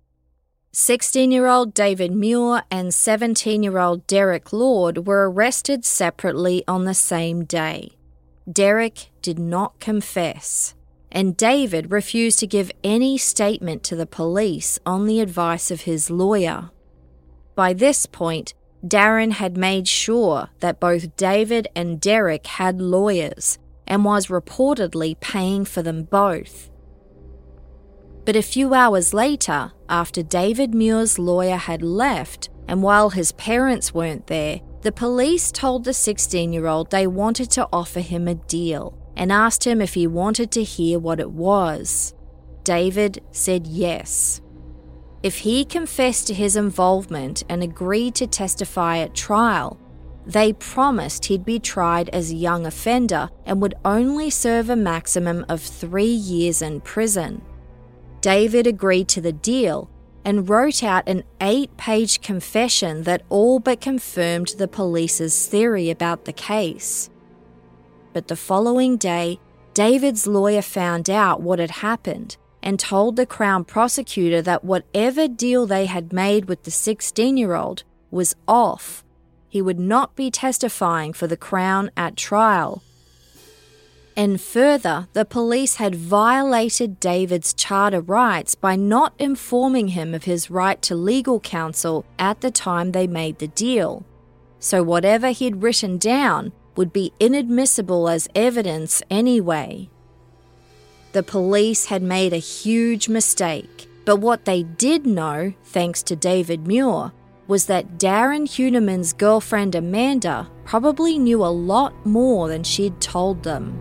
16-year-old David Muir and 17-year-old Derek Lord were arrested separately on the same day. Derek did not confess, and David refused to give any statement to the police on the advice of his lawyer. By this point, Darren had made sure that both David and Derek had lawyers and was reportedly paying for them both. But a few hours later, after David Muir's lawyer had left and while his parents weren't there, the police told the 16-year-old they wanted to offer him a deal and asked him if he wanted to hear what it was. David said yes. If he confessed to his involvement and agreed to testify at trial, they promised he'd be tried as a young offender and would only serve a maximum of 3 years in prison. David agreed to the deal and wrote out an 8-page confession that all but confirmed the police's theory about the case. But the following day, David's lawyer found out what had happened and told the Crown prosecutor that whatever deal they had made with the 16-year-old was off. He would not be testifying for the Crown at trial. And further, the police had violated David's charter rights by not informing him of his right to legal counsel at the time they made the deal. So whatever he'd written down would be inadmissible as evidence anyway. The police had made a huge mistake, but what they did know, thanks to David Muir, was that Darren Huneman's girlfriend Amanda probably knew a lot more than she'd told them.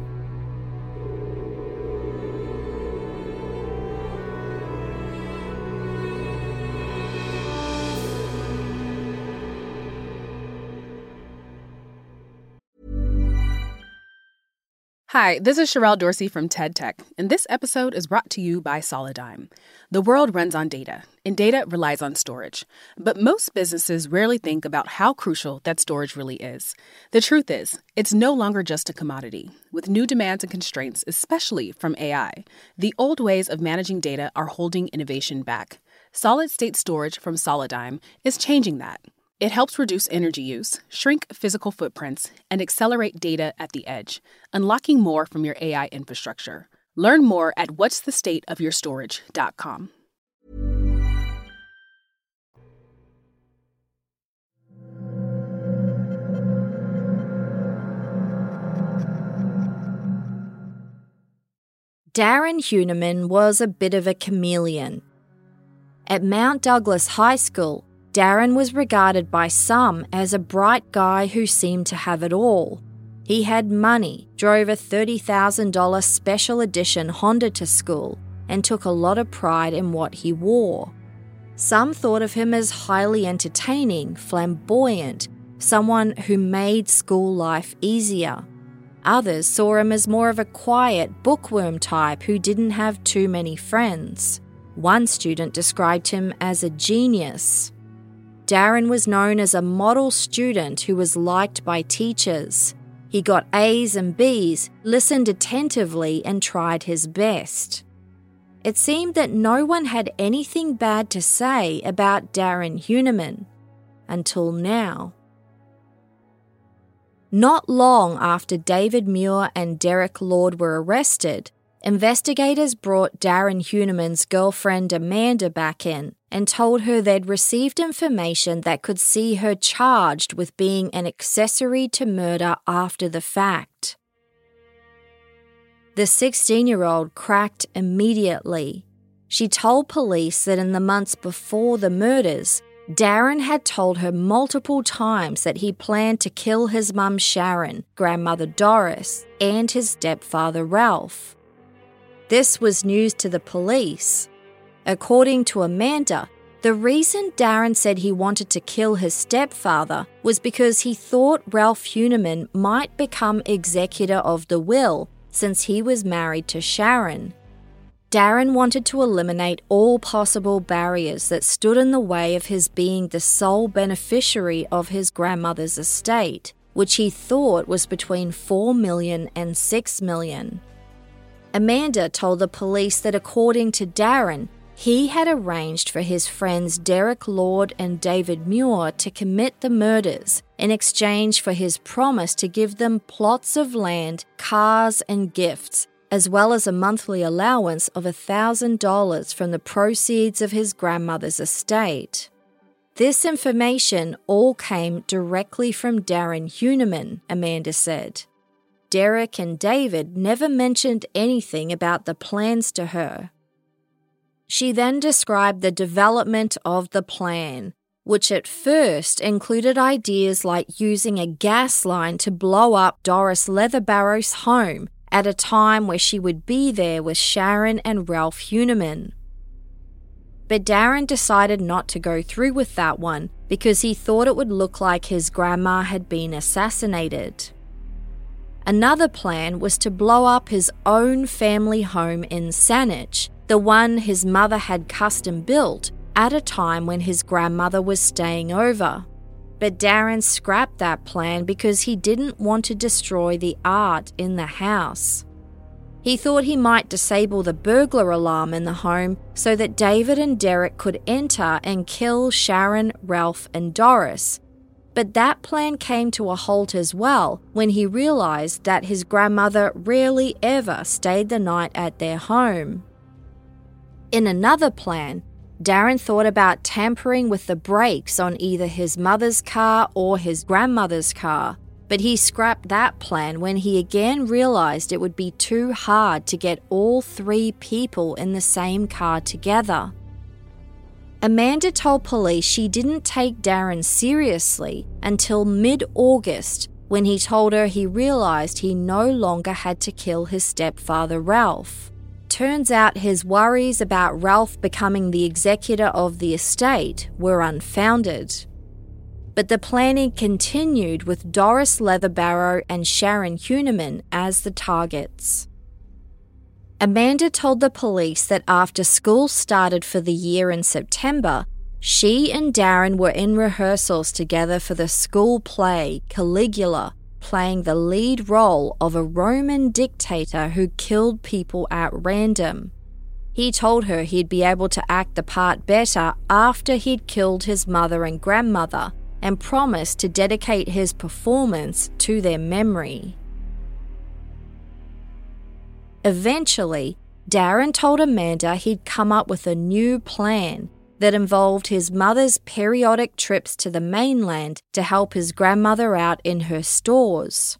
Hi, this is Sherelle Dorsey from TED Tech, and this episode is brought to you by Solidigm. The world runs on data, and data relies on storage. But most businesses rarely think about how crucial that storage really is. The truth is, it's no longer just a commodity. With new demands and constraints, especially from AI, the old ways of managing data are holding innovation back. Solid-state storage from Solidigm is changing that. It helps reduce energy use, shrink physical footprints, and accelerate data at the edge, unlocking more from your AI infrastructure. Learn more at whatsthestateofyourstorage.com. Darren Huneman was a bit of a chameleon. At Mount Douglas High School, Darren was regarded by some as a bright guy who seemed to have it all. He had money, drove a $30,000 special edition Honda to school, and took a lot of pride in what he wore. Some thought of him as highly entertaining, flamboyant, someone who made school life easier. Others saw him as more of a quiet, bookworm type who didn't have too many friends. One student described him as a genius. Darren was known as a model student who was liked by teachers. He got A's and B's, listened attentively, and tried his best. It seemed that no one had anything bad to say about Darren Huneman, until now. Not long after David Muir and Derek Lord were arrested, investigators brought Darren Huneman's girlfriend Amanda back in and told her they'd received information that could see her charged with being an accessory to murder after the fact. The 16-year-old cracked immediately. She told police that in the months before the murders, Darren had told her multiple times that he planned to kill his mum Sharon, grandmother Doris, and his stepfather Ralph. This was news to the police. According to Amanda, the reason Darren said he wanted to kill his stepfather was because he thought Ralph Huneman might become executor of the will since he was married to Sharon. Darren wanted to eliminate all possible barriers that stood in the way of his being the sole beneficiary of his grandmother's estate, which he thought was between $4 million and $6 million. Amanda told the police that according to Darren, he had arranged for his friends Derek Lord and David Muir to commit the murders in exchange for his promise to give them plots of land, cars, and gifts, as well as a monthly allowance of $1,000 from the proceeds of his grandmother's estate. This information all came directly from Darren Huneman, Amanda said. Derek and David never mentioned anything about the plans to her. She then described the development of the plan, which at first included ideas like using a gas line to blow up Doris Leatherbarrow's home at a time where she would be there with Sharon and Ralph Huneman. But Darren decided not to go through with that one because he thought it would look like his grandma had been assassinated. Another plan was to blow up his own family home in Saanich, the one his mother had custom built at a time when his grandmother was staying over. But Darren scrapped that plan because he didn't want to destroy the art in the house. He thought he might disable the burglar alarm in the home so that David and Derek could enter and kill Sharon, Ralph, and Doris, But that plan came to a halt as well when he realised that his grandmother rarely ever stayed the night at their home. In another plan, Darren thought about tampering with the brakes on either his mother's car or his grandmother's car, but he scrapped that plan when he again realised it would be too hard to get all 3 people in the same car together. Amanda told police she didn't take Darren seriously until mid-August when he told her he realised he no longer had to kill his stepfather Ralph. Turns out his worries about Ralph becoming the executor of the estate were unfounded. But the planning continued with Doris Leatherbarrow and Sharon Huneman as the targets. Amanda told the police that after school started for the year in September, she and Darren were in rehearsals together for the school play Caligula, playing the lead role of a Roman dictator who killed people at random. He told her he'd be able to act the part better after he'd killed his mother and grandmother, and promised to dedicate his performance to their memory. Eventually, Darren told Amanda he'd come up with a new plan that involved his mother's periodic trips to the mainland to help his grandmother out in her stores.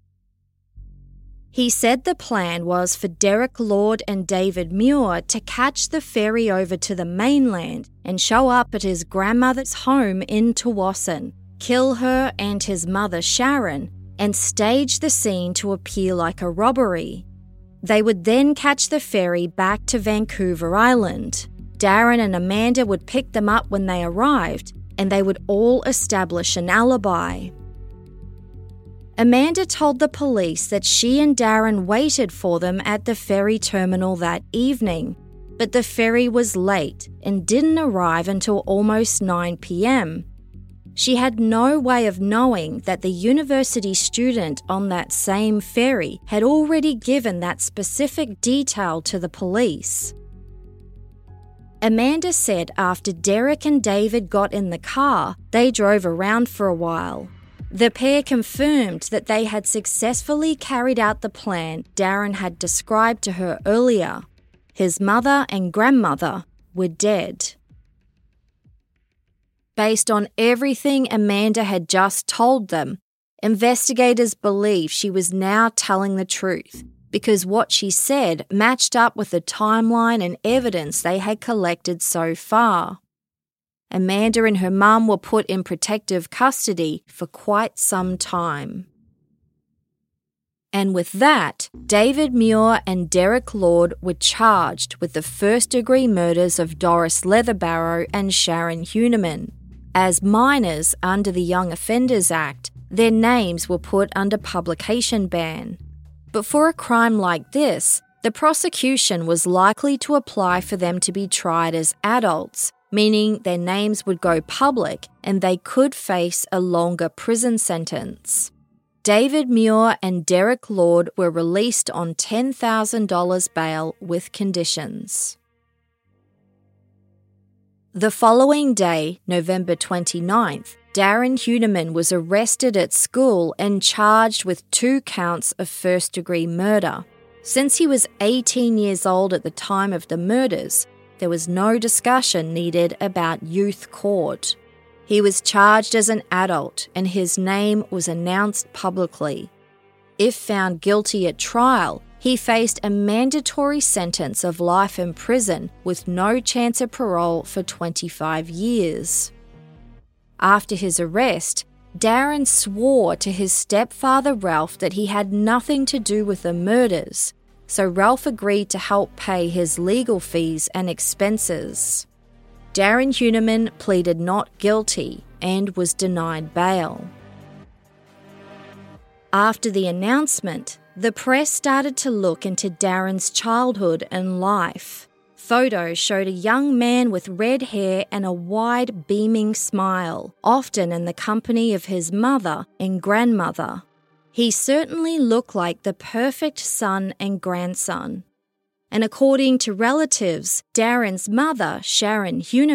He said the plan was for Derek Lord and David Muir to catch the ferry over to the mainland and show up at his grandmother's home in Tsawwassen, kill her and his mother Sharon, and stage the scene to appear like a robbery. They would then catch the ferry back to Vancouver Island. Darren and Amanda would pick them up when they arrived, and they would all establish an alibi. Amanda told the police that she and Darren waited for them at the ferry terminal that evening, but the ferry was late and didn't arrive until almost 9 p.m. She had no way of knowing that the university student on that same ferry had already given that specific detail to the police. Amanda said after Derek and David got in the car, they drove around for a while. The pair confirmed that they had successfully carried out the plan Darren had described to her earlier. His mother and grandmother were dead. Based on everything Amanda had just told them, investigators believe she was now telling the truth because what she said matched up with the timeline and evidence they had collected so far. Amanda and her mum were put in protective custody for quite some time. And with that, David Muir and Derek Lord were charged with the first-degree murders of Doris Leatherbarrow and Sharon Huneman. As minors under the Young Offenders Act, their names were put under publication ban. But for a crime like this, the prosecution was likely to apply for them to be tried as adults, meaning their names would go public and they could face a longer prison sentence. David Muir and Derek Lord were released on $10,000 bail with conditions. The following day, November 29th, Darren Huneman was arrested at school and charged with 2 counts of first-degree murder. Since he was 18 years old at the time of the murders, there was no discussion needed about youth court. He was charged as an adult and his name was announced publicly. If found guilty at trial, he faced a mandatory sentence of life in prison with no chance of parole for 25 years. After his arrest, Darren swore to his stepfather Ralph that he had nothing to do with the murders, so Ralph agreed to help pay his legal fees and expenses. Darren Huneman pleaded not guilty and was denied bail. After the announcement, the press started to look into Darren's childhood and life. Photos showed a young man with red hair and a wide, beaming smile, often in the company of his mother and grandmother. He certainly looked like the perfect son and grandson. And according to relatives, Darren's mother, Sharon Huneman,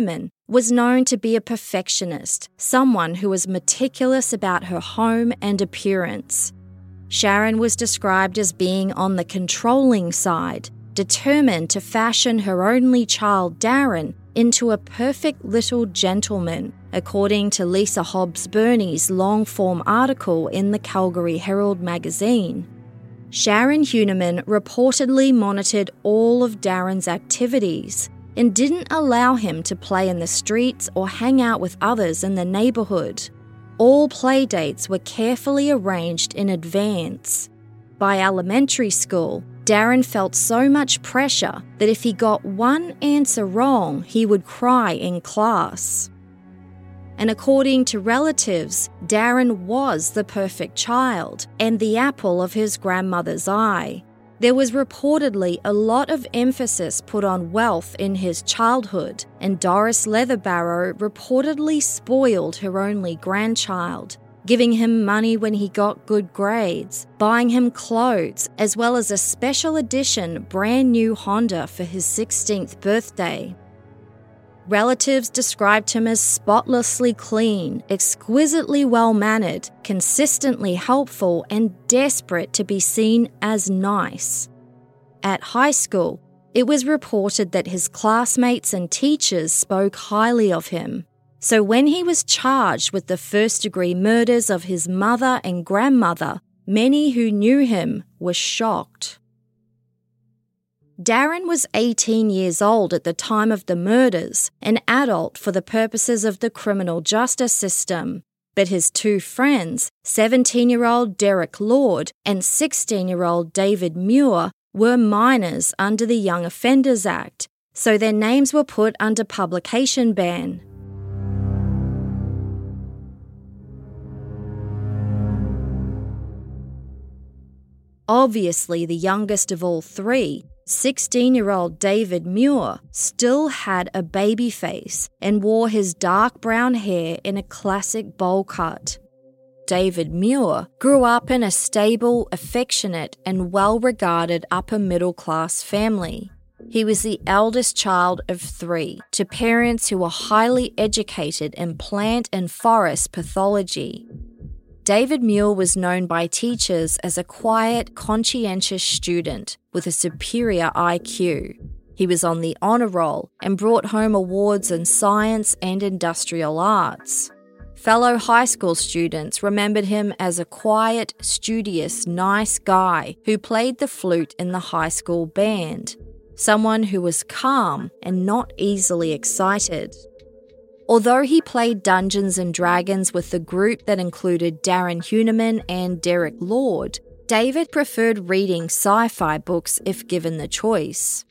was known to be a perfectionist, someone who was meticulous about her home and appearance. Sharon was described as being on the controlling side, determined to fashion her only child, Darren, into a perfect little gentleman, according to Lisa Hobbs-Burney's long-form article in the Calgary Herald magazine. Sharon Huneman reportedly monitored all of Darren's activities and didn't allow him to play in the streets or hang out with others in the neighbourhood. All play dates were carefully arranged in advance. By elementary school, Darren felt so much pressure that if he got one answer wrong, he would cry in class. And according to relatives, Darren was the perfect child and the apple of his grandmother's eye. There was reportedly a lot of emphasis put on wealth in his childhood, and Doris Leatherbarrow reportedly spoiled her only grandchild, giving him money when he got good grades, buying him clothes, as well as a special edition brand new Honda for his 16th birthday. Relatives described him as spotlessly clean, exquisitely well-mannered, consistently helpful, and desperate to be seen as nice. At high school, it was reported that his classmates and teachers spoke highly of him. So when he was charged with the first-degree murders of his mother and grandmother, many who knew him were shocked. Darren was 18 years old at the time of the murders, an adult for the purposes of the criminal justice system. But his two friends, 17-year-old Derek Lord and 16-year-old David Muir, were minors under the Young Offenders Act, so their names were put under publication ban. Obviously, the youngest of all three, 16-year-old David Muir, still had a baby face and wore his dark brown hair in a classic bowl cut. David Muir grew up in a stable, affectionate, and well-regarded upper-middle-class family. He was the eldest child of three, to parents who were highly educated in plant and forest pathology. David Muir was known by teachers as a quiet, conscientious student with a superior IQ. He was on the honour roll and brought home awards in science and industrial arts. Fellow high school students remembered him as a quiet, studious, nice guy who played the flute in the high school band, someone who was calm and not easily excited. Although he played Dungeons and Dragons with the group that included Darren Huneman and Derek Lord, David preferred reading sci-fi books if given the choice.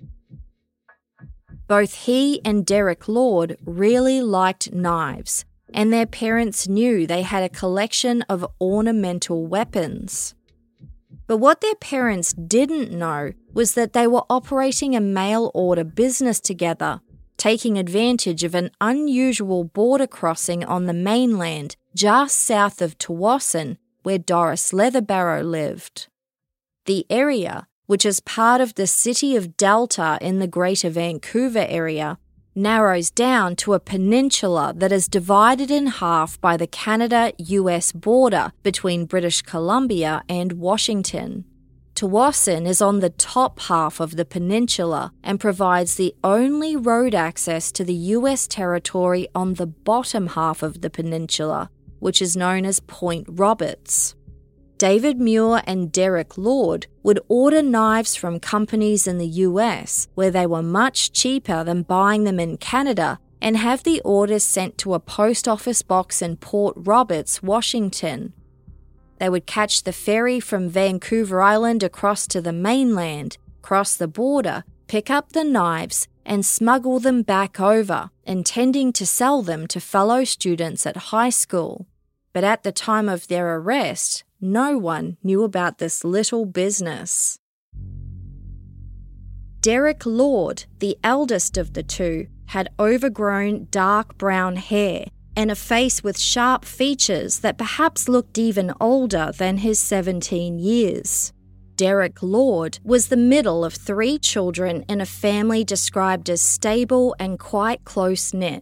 Both he and Derek Lord really liked knives, and their parents knew they had a collection of ornamental weapons. But what their parents didn't know was that they were operating a mail-order business together, taking advantage of an unusual border crossing on the mainland just south of Tsawwassen, where Doris Leatherbarrow lived. The area, which is part of the city of Delta in the Greater Vancouver area, narrows down to a peninsula that is divided in half by the Canada-US border between British Columbia and Washington. Tsawwassen is on the top half of the peninsula and provides the only road access to the US territory on the bottom half of the peninsula, which is known as Point Roberts. David Muir and Derek Lord would order knives from companies in the US where they were much cheaper than buying them in Canada and have the orders sent to a post office box in Port Roberts, Washington. They would catch the ferry from Vancouver Island across to the mainland, cross the border, pick up the knives, and smuggle them back over, intending to sell them to fellow students at high school. But at the time of their arrest, no one knew about this little business. Derek Lord, the eldest of the two, had overgrown dark brown hair and a face with sharp features that perhaps looked even older than his 17 years. Derek Lord was the middle of three children in a family described as stable and quite close-knit.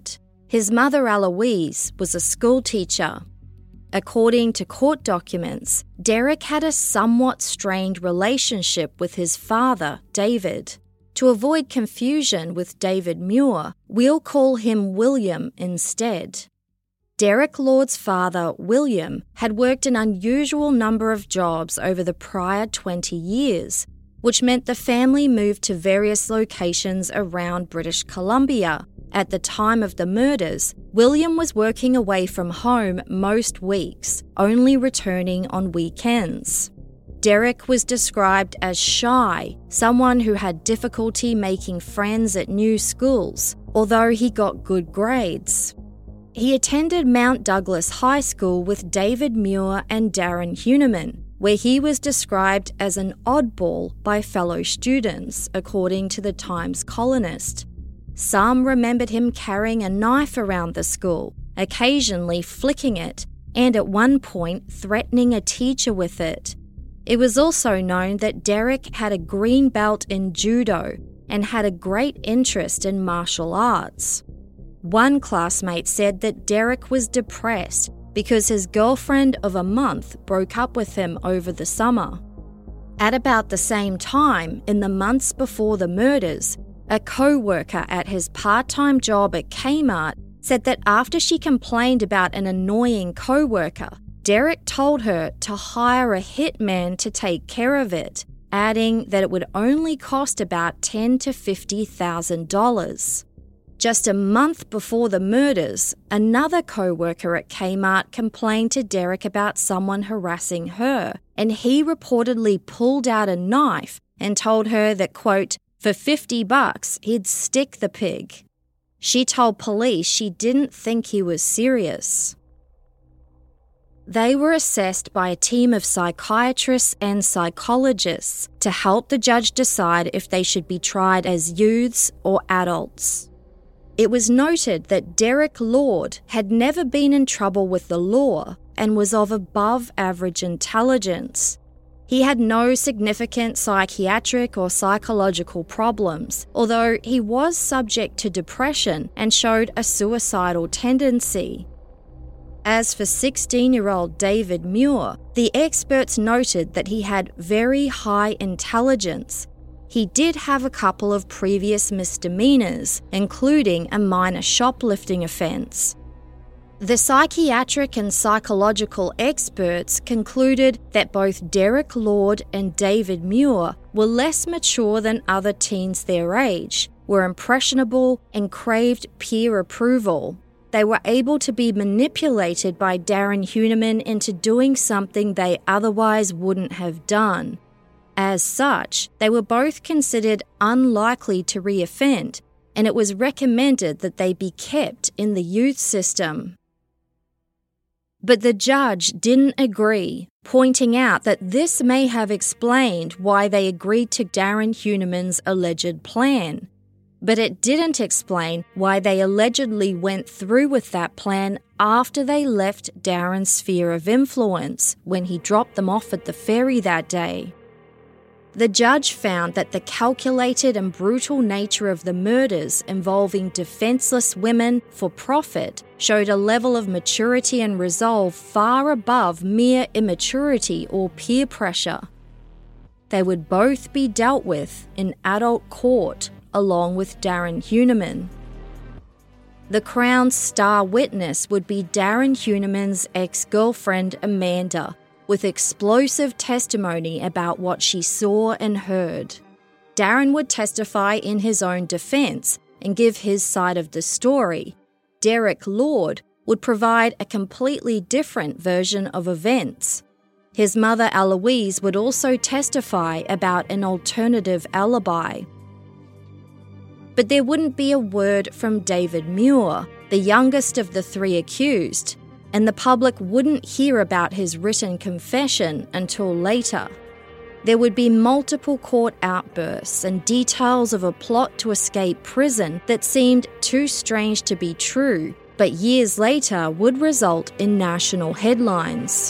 His mother, Eloise, was a school teacher. According to court documents, Derek had a somewhat strained relationship with his father, David. To avoid confusion with David Muir, we'll call him William instead. Derek Lord's father, William, had worked an unusual number of jobs over the prior 20 years, which meant the family moved to various locations around British Columbia. At the time of the murders, William was working away from home most weeks, only returning on weekends. Derek was described as shy, someone who had difficulty making friends at new schools, although he got good grades. He attended Mount Douglas High School with David Muir and Darren Heunemann, where he was described as an oddball by fellow students, according to the Times Colonist. Some remembered him carrying a knife around the school, occasionally flicking it, and at one point threatening a teacher with it. It was also known that Derek had a green belt in judo and had a great interest in martial arts. One classmate said that Derek was depressed because his girlfriend of a month broke up with him over the summer. At about the same time, in the months before the murders, a co-worker at his part-time job at Kmart said that after she complained about an annoying co-worker, Derek told her to hire a hitman to take care of it, adding that it would only cost about $10,000 to $50,000. Just a month before the murders, another co-worker at Kmart complained to Derek about someone harassing her, and he reportedly pulled out a knife and told her that, quote, for $50 he'd stick the pig. She told police she didn't think he was serious. They were assessed by a team of psychiatrists and psychologists to help the judge decide if they should be tried as youths or adults. It was noted that Derek Lord had never been in trouble with the law and was of above-average intelligence. He had no significant psychiatric or psychological problems, although he was subject to depression and showed a suicidal tendency. As for 16-year-old David Muir, the experts noted that he had very high intelligence. He did have a couple of previous misdemeanors, including a minor shoplifting offence. The psychiatric and psychological experts concluded that both Derek Lord and David Muir were less mature than other teens their age, were impressionable, and craved peer approval. They were able to be manipulated by Darren Heunemann into doing something they otherwise wouldn't have done. As such, they were both considered unlikely to reoffend, and it was recommended that they be kept in the youth system. But the judge didn't agree, pointing out that this may have explained why they agreed to Darren Heunemann's alleged plan. But it didn't explain why they allegedly went through with that plan after they left Darren's sphere of influence when he dropped them off at the ferry that day. The judge found that the calculated and brutal nature of the murders involving defenseless women for profit showed a level of maturity and resolve far above mere immaturity or peer pressure. They would both be dealt with in adult court along with Darren Heunemann. The Crown's star witness would be Darren Heunemann's ex-girlfriend Amanda, with explosive testimony about what she saw and heard. Darren would testify in his own defence and give his side of the story. Derek Lord would provide a completely different version of events. His mother Eloise would also testify about an alternative alibi. But there wouldn't be a word from David Muir, the youngest of the three accused, and the public wouldn't hear about his written confession until later. There would be multiple court outbursts and details of a plot to escape prison that seemed too strange to be true, but years later would result in national headlines.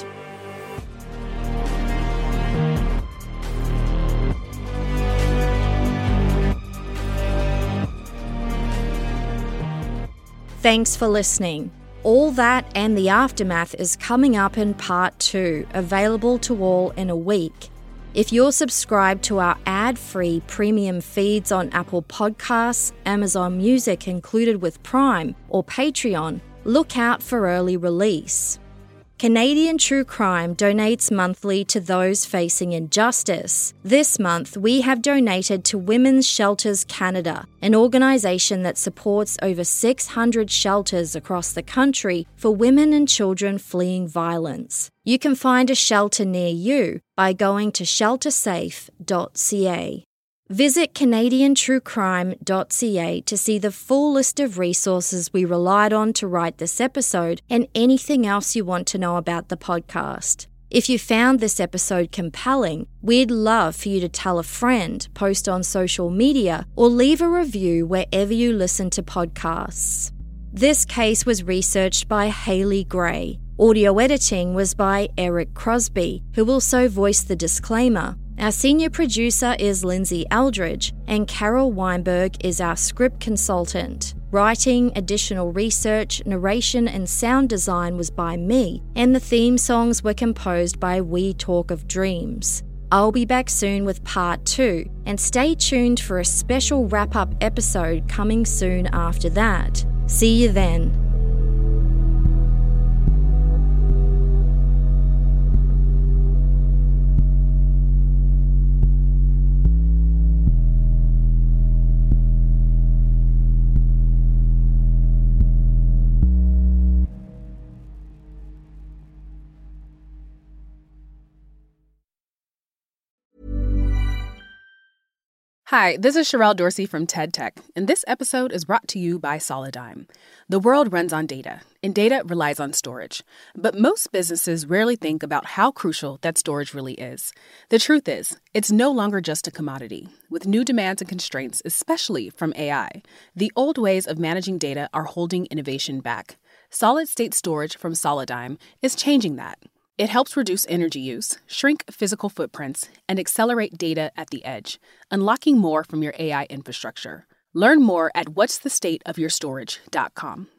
Thanks for listening. All that and the aftermath is coming up in part 2, available to all in a week. If you're subscribed to our ad-free premium feeds on Apple Podcasts, Amazon Music included with Prime, or Patreon, look out for early release. Canadian True Crime donates monthly to those facing injustice. This month, we have donated to Women's Shelters Canada, an organisation that supports over 600 shelters across the country for women and children fleeing violence. You can find a shelter near you by going to sheltersafe.ca. Visit CanadianTrueCrime.ca to see the full list of resources we relied on to write this episode and anything else you want to know about the podcast. If you found this episode compelling, we'd love for you to tell a friend, post on social media, or leave a review wherever you listen to podcasts. This case was researched by Haley Gray. Audio editing was by Eric Crosby, who also voiced the disclaimer. Our senior producer is Lindsay Eldridge, and Carol Weinberg is our script consultant. Writing, additional research, narration, and sound design was by me, and the theme songs were composed by We Talk of Dreams. I'll be back soon with part 2, and stay tuned for a special wrap-up episode coming soon after that. See you then. Hi, this is Sherelle Dorsey from TED Tech, and this episode is brought to you by Solidigm. The world runs on data, and data relies on storage. But most businesses rarely think about how crucial that storage really is. The truth is, it's no longer just a commodity. With new demands and constraints, especially from AI, the old ways of managing data are holding innovation back. Solid-state storage from Solidigm is changing that. It helps reduce energy use, shrink physical footprints, and accelerate data at the edge, unlocking more from your AI infrastructure. Learn more at whatsthestateofyourstorage.com.